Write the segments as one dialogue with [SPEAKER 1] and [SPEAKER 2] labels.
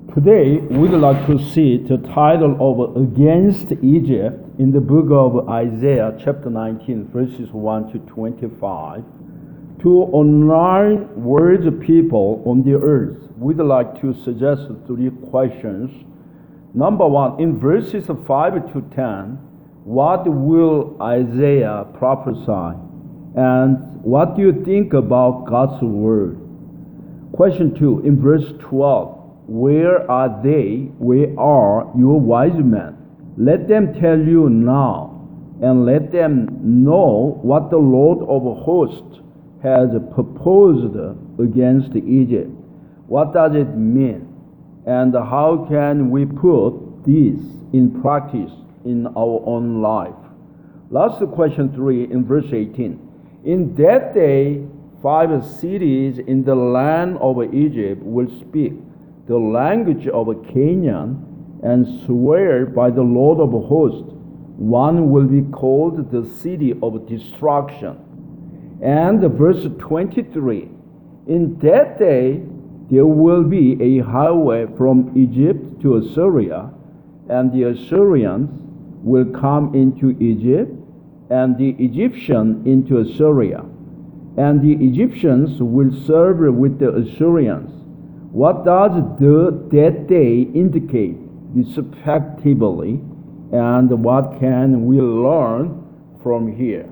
[SPEAKER 1] Today, we'd like to see the title of Against Egypt in the book of Isaiah, chapter 19, verses 1 to 25. To online world people on the earth, we'd like to suggest three questions. Number one, in verses 5 to 10, what will Isaiah prophesy? And what do you think about God's word? Question 2, in verse 12, where are they? Where are your wise men? Let them tell you now, and let them know what the Lord of hosts has proposed against Egypt. What does it mean? And how can we put this in practice in our own life? Last question 3 in verse 18. In that day, 5 cities in the land of Egypt will speak the language of Canaan and swear by the Lord of hosts. One will be called the city of destruction. And verse 23, in that day there will be a highway from Egypt to Assyria, and the Assyrians will come into Egypt, and the Egyptians into Assyria, and the Egyptians will serve with the Assyrians. What does that day indicate respectively, and what can we learn from here?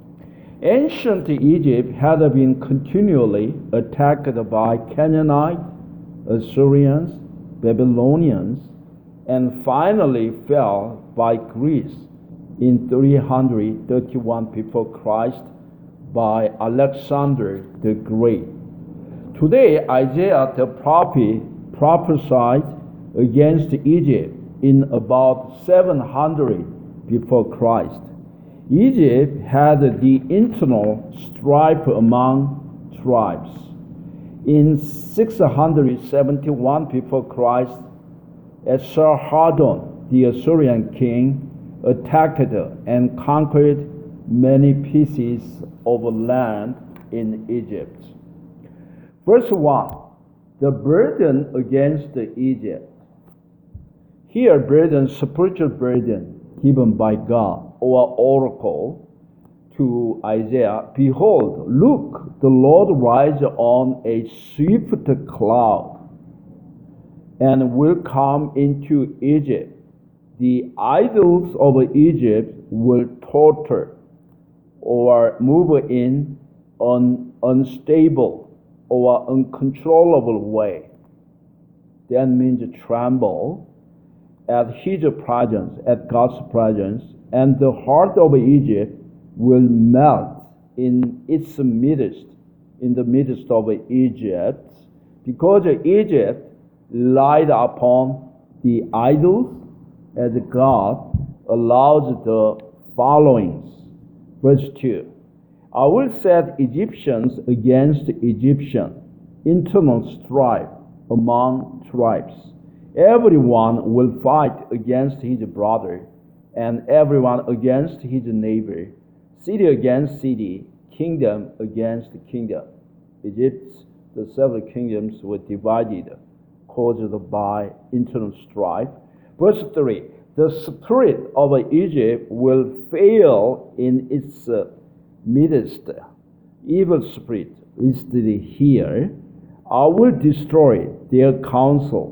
[SPEAKER 1] Ancient Egypt had been continually attacked by Canaanites, Assyrians, Babylonians, and finally fell by Greece in 331 before Christ by Alexander the Great. Today, Isaiah the prophet prophesied against Egypt in about 700 before Christ. Egypt had the internal strife among tribes. In 671 before Christ, Esarhaddon, the Assyrian king, attacked and conquered many pieces of land in Egypt. Verse 1, the burden against Egypt. Here, burden, spiritual burden given by God or oracle to Isaiah. Behold, look, the Lord rides on a swift cloud and will come into Egypt. The idols of Egypt will totter or move in an unstable or uncontrollable way. That means tremble at his presence, at God's presence, and the heart of Egypt will melt in its midst, in the midst of Egypt, because Egypt relied upon the idols as God allows the followings. Verse 2, I will set Egyptians against Egyptians, internal strife among tribes. Everyone will fight against his brother, and everyone against his neighbor, city against city, kingdom against kingdom. Egypt, the several kingdoms were divided, caused by internal strife. Verse 3, the spirit of Egypt will fail in its midst. Evil spirit listed here. I will destroy their counsel,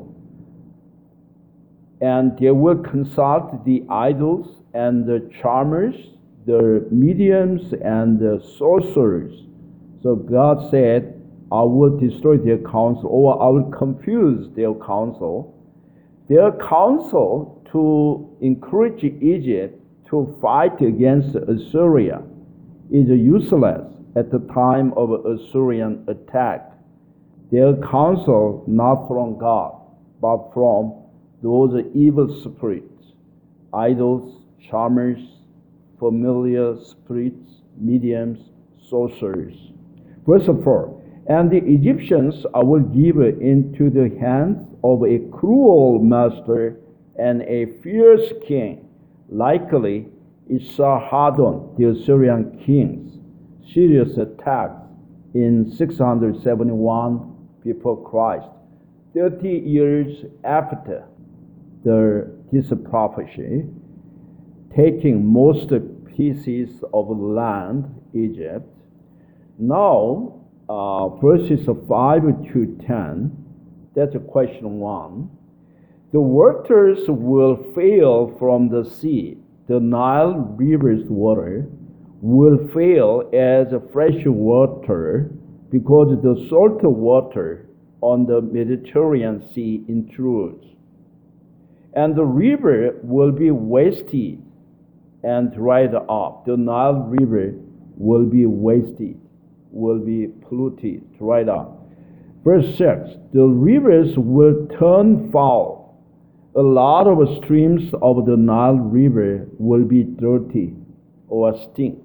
[SPEAKER 1] and they will consult the idols and the charmers, the mediums and the sorcerers. So God said, I will destroy their counsel, or I will confuse their counsel. Their counsel to encourage Egypt to fight against Assyria is useless at the time of Assyrian attack. Their counsel not from God, but from those evil spirits, idols, charmers, familiar spirits, mediums, sorcerers. Verse 4, and the Egyptians I will give into the hands of a cruel master and a fierce king, likely Esarhaddon, the Assyrian king's serious attacks in 671 before Christ. 30 years after this prophecy, taking most pieces of land, Egypt. Now, verses 5 to 10, that's question 1. The waters will fail from the sea. The Nile River's water will fail as fresh water because the salt water on the Mediterranean Sea intrudes. And the river will be wasted and dried up. The Nile River will be wasted, will be polluted, dried up. Verse 6, the rivers will turn foul. A lot of streams of the Nile River will be dirty or stink.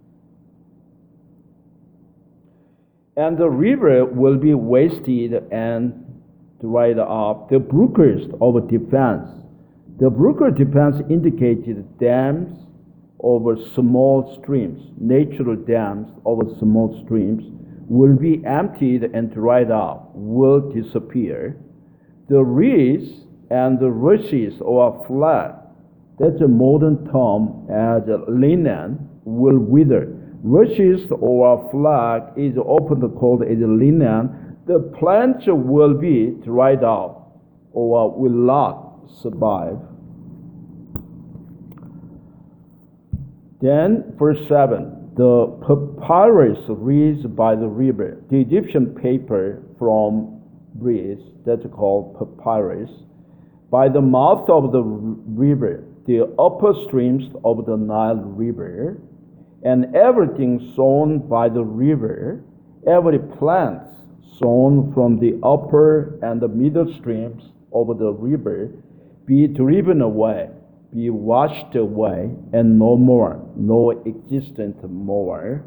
[SPEAKER 1] And the river will be wasted and dried up. The brooks of defense. The brook of defense indicated dams over small streams, natural dams over small streams, will be emptied and dried up, will disappear. The reeds and the rushes or flag, that's a modern term as linen, will wither. Rushes or flag is often called as linen. The plants will be dried out or will not survive. Then, verse 7, the papyrus reeds by the river. The Egyptian paper from reeds, that's called papyrus, by the mouth of the river, the upper streams of the Nile River, and everything sown by the river, every plant sown from the upper and the middle streams of the river, be driven away, be washed away, and no more, no existent more.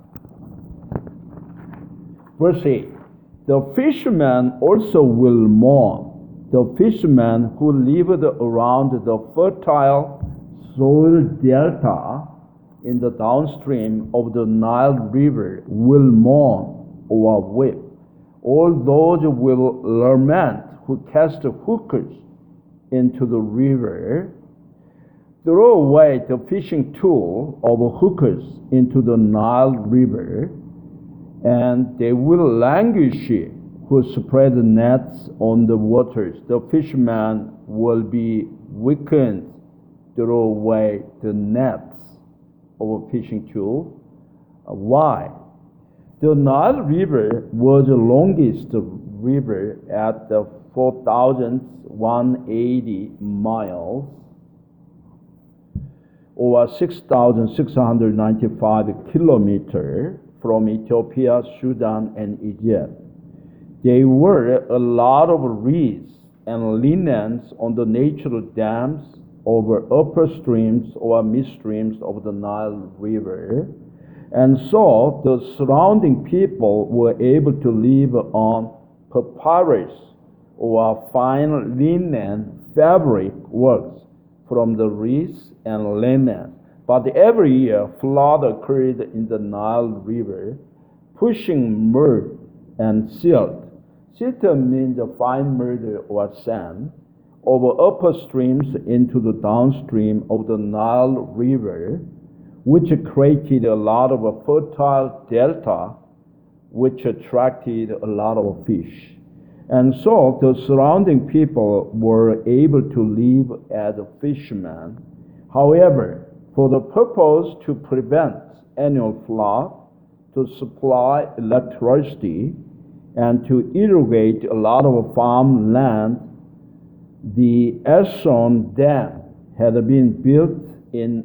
[SPEAKER 1] Verse 8, the fishermen also will mourn. The fishermen who lived around the fertile soil delta in the downstream of the Nile River will mourn or weep. All those will lament who cast hookers into the river. Throw away the fishing tool of hookers into the Nile River, and they will languish who spread nets on the waters. The fishermen will be weakened. Throw away the nets of a fishing tool. Why? The Nile River was the longest river at 4,180 miles, or 6,695 kilometers from Ethiopia, Sudan, and Egypt. There were a lot of reeds and linens on the natural dams over upper streams or midstreams of the Nile River. And so the surrounding people were able to live on papyrus or fine linen fabric works from the reeds and linen. But every year, flood occurred in the Nile River, pushing mud and silt. Silt means fine mud or sand over upper streams into the downstream of the Nile River, which created a lot of a fertile delta, which attracted a lot of fish. And so the surrounding people were able to live as fishermen. However, for the purpose to prevent annual flood, to supply electricity, and to irrigate a lot of farmland, the Aswan Dam had been built in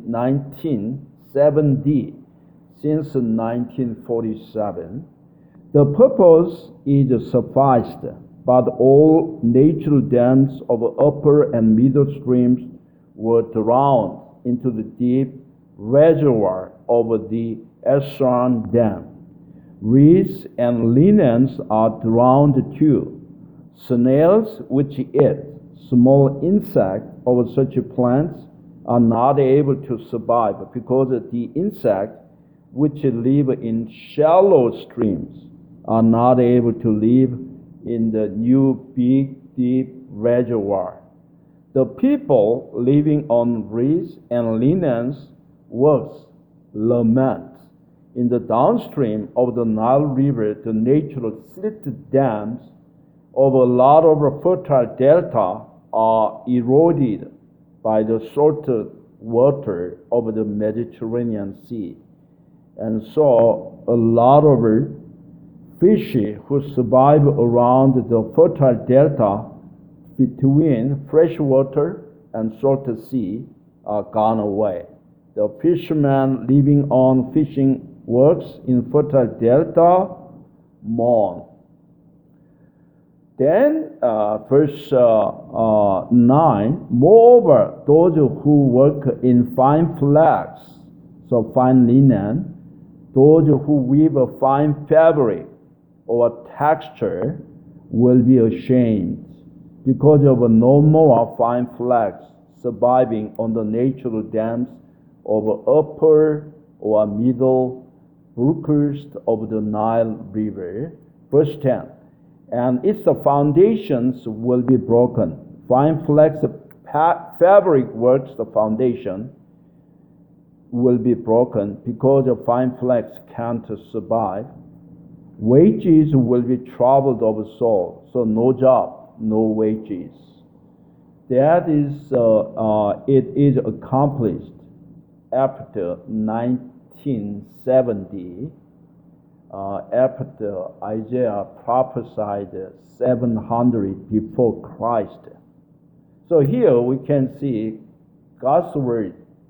[SPEAKER 1] 1970 since 1947. The purpose is sufficed, but all natural dams of upper and middle streams were drowned into the deep reservoir of the Aswan Dam. Reeds and linens are drowned too. Snails, which eat small insects of such plants, are not able to survive because the insects which live in shallow streams are not able to live in the new big deep reservoir. The people living on reeds and linens works lament. In the downstream of the Nile River, the natural silt dams of a lot of fertile delta are eroded by the salted water of the Mediterranean Sea. And so a lot of fish who survive around the fertile delta between freshwater and salted sea are gone away. The fishermen living on fishing works in fertile delta mourn. Then verse 9, moreover, those who work in fine flax, so fine linen, those who weave a fine fabric or texture will be ashamed because of no more fine flax surviving on the natural dams of upper or middle brooks of the Nile River. Verse 10, and its foundations will be broken. Fine flax fabric works, the foundation will be broken because of fine flax can't survive. Wages will be troubled of soul, so no job, no wages. That is, it is accomplished after 1970, after Isaiah prophesied 700 before Christ. So here we can see God's word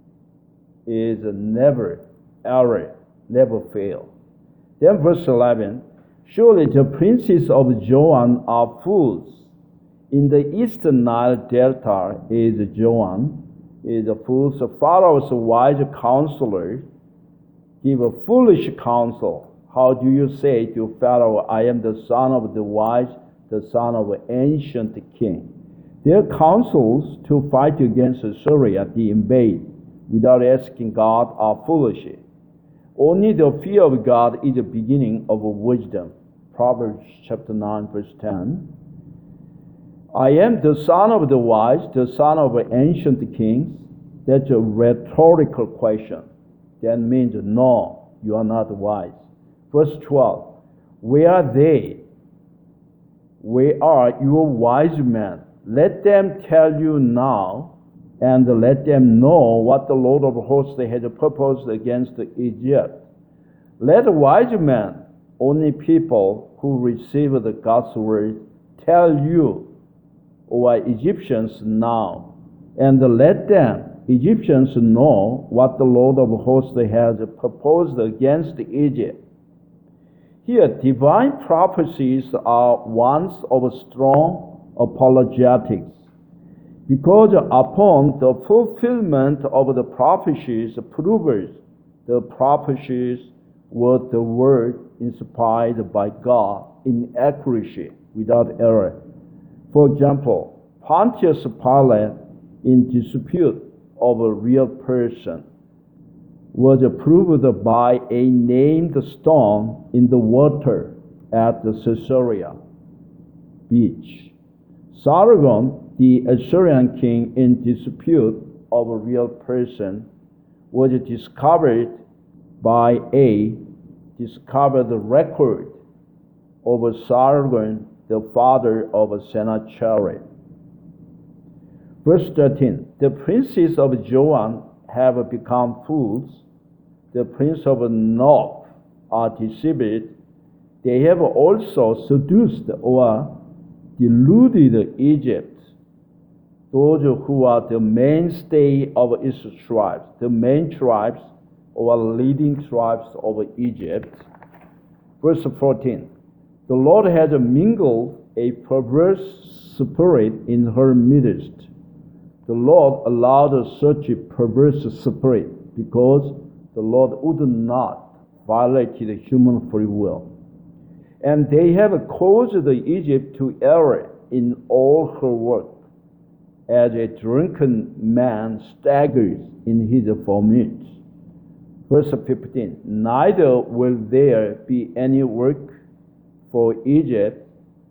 [SPEAKER 1] is never error, never fail. Then verse 11, surely the princes of Zoan are fools. In the eastern Nile Delta is Zoan, is a fool. So Pharaoh's wise counselors give a foolish counsel. How do you say to Pharaoh, I am the son of the wise, the son of an ancient king? Their counsels to fight against Assyria, the invade, without asking God, are foolish. Only the fear of God is the beginning of wisdom. Proverbs chapter 9, verse 10. I am the son of the wise, the son of ancient kings. That's a rhetorical question. That means, no, you are not wise. Verse 12. Where are they? Where are your wise men? Let them tell you now, and let them know what the Lord of hosts has purposed against Egypt. Let wise men, only people who receive the God's word, tell you, O Egyptians, now, and let them, Egyptians, know what the Lord of hosts has proposed against Egypt. Here, divine prophecies are ones of strong apologetics, because upon the fulfillment of the prophecies proves the prophecies were the word inspired by God in accuracy, without error. For example, Pontius Pilate, in dispute of a real person, was proved by a named stone in the water at the Caesarea beach. Sargon, the Assyrian king, in dispute of a real person, was discovered the record of Sargon, the father of Sennacherib. Verse 13, the princes of Zoan have become fools. The prince of Nob are deceived. They have also seduced or deluded Egypt, those who are the mainstay of its tribes, the main tribes or leading tribes of Egypt. Verse 14, the Lord has mingled a perverse spirit in her midst. The Lord allowed such a perverse spirit because the Lord would not violate the human free will. And they have caused Egypt to err in all her work, as a drunken man staggers in his vomit. Verse 15, neither will there be any work for Egypt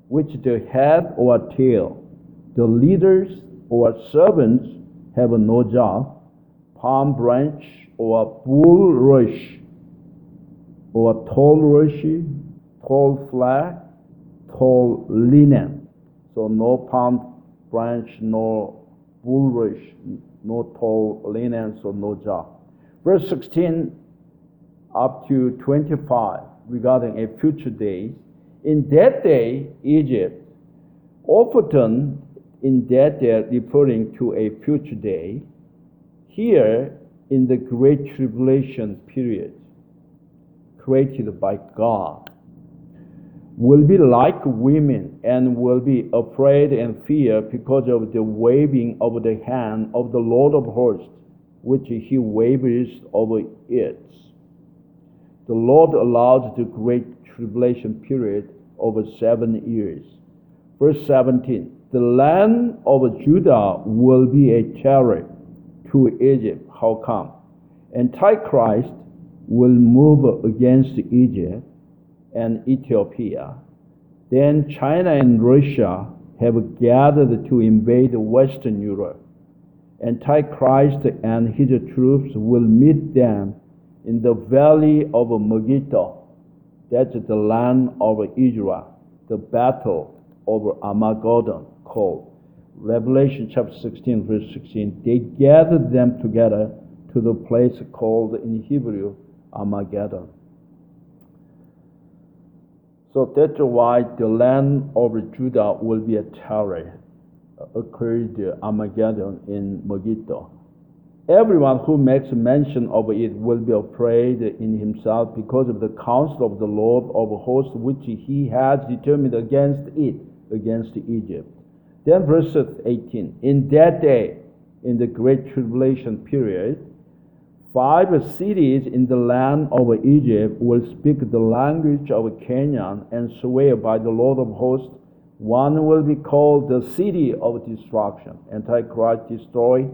[SPEAKER 1] which the head or tail, the leaders or servants have no job, palm branch or bulrush or tall rush, tall flag, tall linen. So no palm branch, no bulrush, no tall linen, so no job. Verse 16 up to 25 regarding a future day. In that day, Egypt, often in that day referring to a future day, here in the Great Tribulation period, created by God, will be like women and will be afraid and fear because of the waving of the hand of the Lord of hosts, which he waves over it. The Lord allows the Great Tribulation period over 7 years. Verse 17, the land of Judah will be a terror to Egypt. How come? Antichrist will move against Egypt and Ethiopia. Then China and Russia have gathered to invade Western Europe. Antichrist and his troops will meet them in the valley of Megiddo. That's the land of Israel, the battle of Armageddon called. Revelation chapter 16, verse 16. They gathered them together to the place called in Hebrew Armageddon. So that's why the land of Judah will be a terror. Occurred Armageddon in Megiddo. Everyone who makes mention of it will be afraid in himself because of the counsel of the Lord of hosts which he has determined against it, against Egypt. Then verse 18, in that day, in the Great Tribulation period, 5 cities in the land of Egypt will speak the language of Canaan and swear by the Lord of hosts. One will be called the city of destruction. Antichrist destroy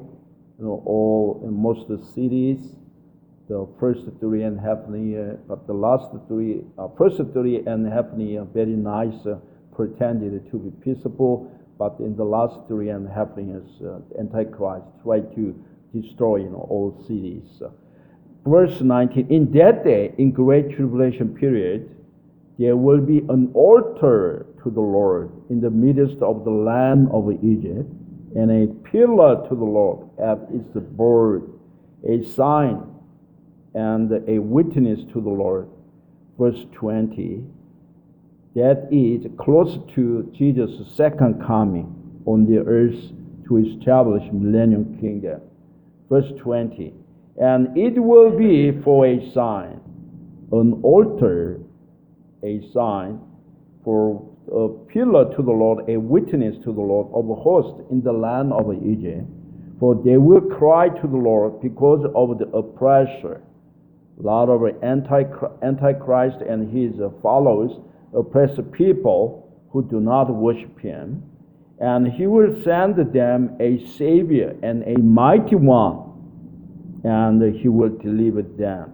[SPEAKER 1] most of the cities, the first 3.5 years, but the first 3.5 years, very nice, pretended to be peaceable, but in the last 3.5 years, Antichrist tried to destroy all cities. Verse 19, in that day, in Great Tribulation period, there will be an altar to the Lord in the midst of the land of Egypt, and a pillar to the Lord at its board, a sign and a witness to the Lord. Verse 20, that is close to Jesus' second coming on the earth to establish millennium kingdom. Verse 20, and it will be for a sign, an altar, a sign, for a pillar to the Lord, a witness to the Lord of hosts in the land of Egypt. For they will cry to the Lord because of the oppressor. A lot of Antichrist and his followers oppress people who do not worship him. And he will send them a Savior and a mighty one, and he will deliver them.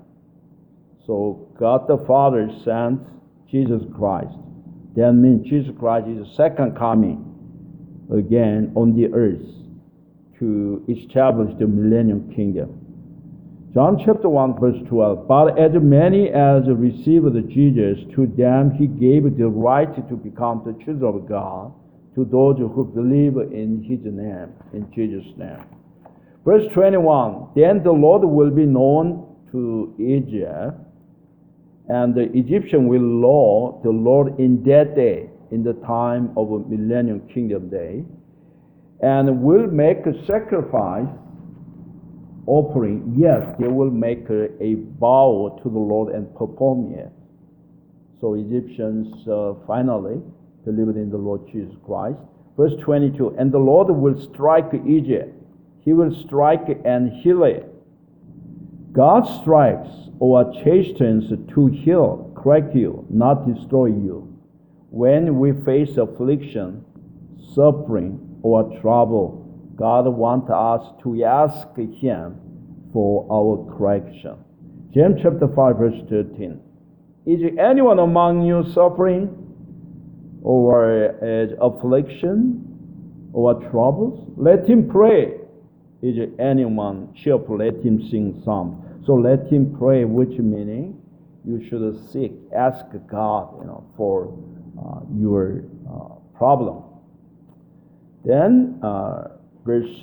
[SPEAKER 1] So God the Father sent Jesus Christ. That means Jesus Christ is the second coming again on the earth to establish the millennium kingdom. John chapter 1 verse 12, but as many as received Jesus, to them he gave the right to become the children of God, to those who believe in his name, in Jesus' name. Verse 21, then the Lord will be known to Egypt, and the Egyptian will know the Lord in that day, in the time of a millennium kingdom day, and will make a sacrifice offering. Yes, they will make a vow to the Lord and perform it. So Egyptians finally believed in the Lord Jesus Christ. Verse 22, and the Lord will strike Egypt. He will strike and heal it. God strikes or chastens to heal, correct you, not destroy you. When we face affliction, suffering, or trouble, God wants us to ask him for our correction. James chapter 5 verse 13. Is anyone among you suffering? or as affliction or troubles, let him pray. Is anyone cheerful? Let him sing psalms. So let him pray, which meaning you should seek, ask God, for your problem. Then verse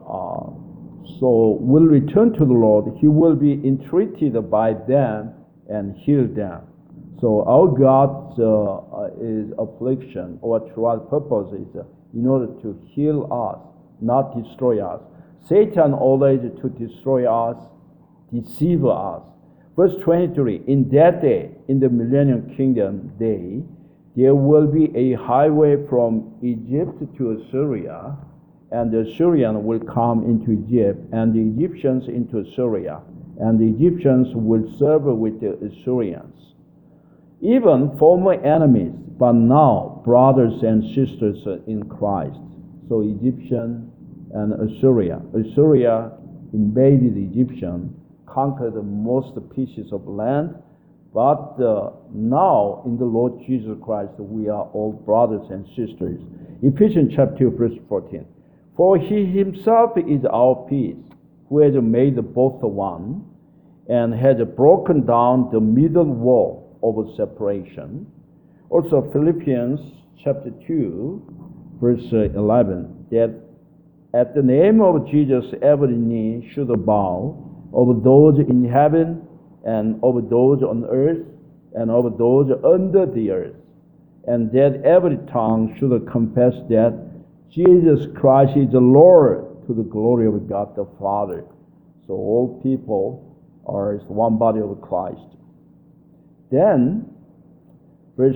[SPEAKER 1] so will return to the Lord. He will be entreated by them and heal them. So our God is affliction or trial purpose is in order to heal us, not destroy us. Satan always to destroy us, deceive us. Verse 23, in that day, in the millennium kingdom day, there will be a highway from Egypt to Assyria, and the Assyrian will come into Egypt, and the Egyptians into Assyria, and the Egyptians will serve with the Assyrians. Even former enemies, but now brothers and sisters in Christ. So Egyptian and Assyria. Assyria invaded Egyptian, conquered most pieces of land, but now in the Lord Jesus Christ we are all brothers and sisters. Ephesians chapter 2 verse 14. For he himself is our peace, who has made both one, and has broken down the middle wall of separation. Also Philippians chapter 2 verse 11, that at the name of Jesus every knee should bow, of those in heaven and of those on earth and of those under the earth, and that every tongue should confess that Jesus Christ is the Lord, to the glory of God the Father. So all people are one body of Christ. Then verse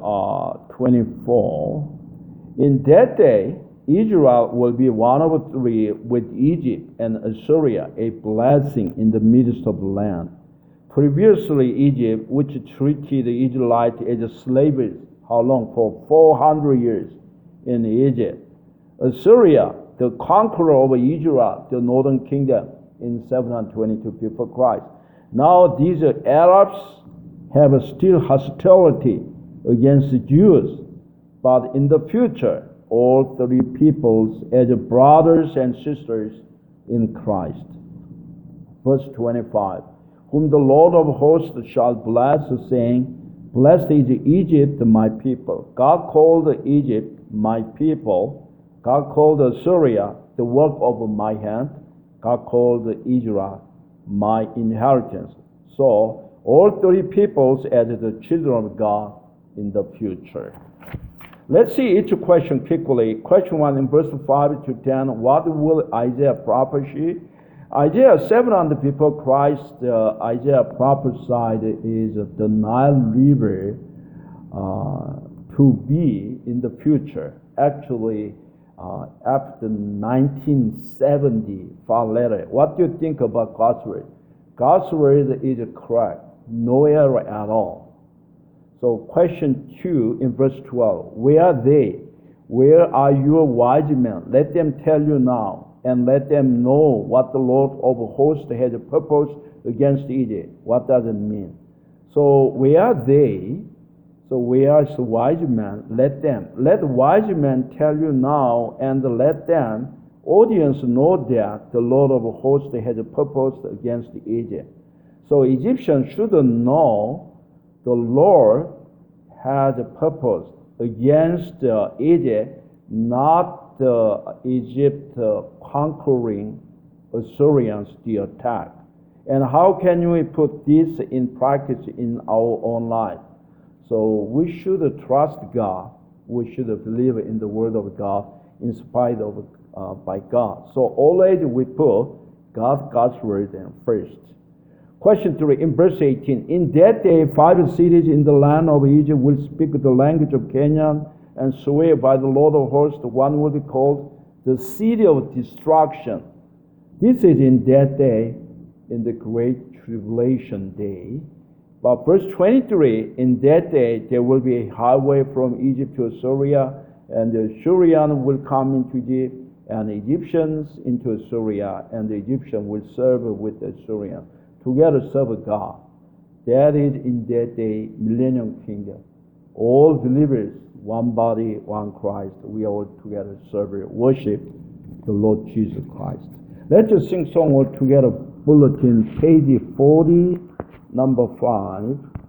[SPEAKER 1] 24, in that day Israel will be one of three with Egypt and Assyria, a blessing in the midst of the land. Previously Egypt, which treated the Israelites as slaves, how long? For 400 years in Egypt. Assyria, the conqueror of Israel, the northern kingdom, in 722 before Christ. Now these Arabs have still hostility against the Jews, but in the future, all three peoples as brothers and sisters in Christ. Verse 25, whom the Lord of hosts shall bless, saying, blessed is Egypt, my people. God called Egypt my people. God called Assyria the work of my hand. God called Israel my inheritance. So all three peoples as the children of God in the future. Let's see each question quickly. Question 1 in verse 5 to 10. What will Isaiah prophesy? Isaiah 700 before Christ, Isaiah prophesied is the Nile River to be in the future. Actually, after 1970, far later. What do you think about God's word? God's word is correct. No error at all. So question 2 in verse 12. Where are they? Where are your wise men? Let them tell you now, and let them know what the Lord of hosts has purposed against Egypt. What does it mean? So where are they? So where is the wise men? Let the wise men tell you now, and let them, audience, know that the Lord of hosts has purposed against Egypt. So Egyptians should know the Lord had purposed against Egypt, not Egypt conquering Assyrians the attack. And how can we put this in practice in our own life? So we should trust God. We should believe in the word of God in spite of by God. So always we put God's word in first. Question 3, in verse 18, in that day 5 cities in the land of Egypt will speak the language of Canaan and swear by the Lord of hosts. One will be called the city of destruction. This is in that day, in the great tribulation day. But verse 23, in that day there will be a highway from Egypt to Assyria, and the Assyrian will come into Egypt, and the Egyptians into Assyria, and the Egyptian will serve with the Assyrian. Together serve God. That is in that day, millennium kingdom. all believers, one body, one Christ. We all together serve, worship the Lord Jesus Christ. Let's just sing song all together. Bulletin, page 40, number 5.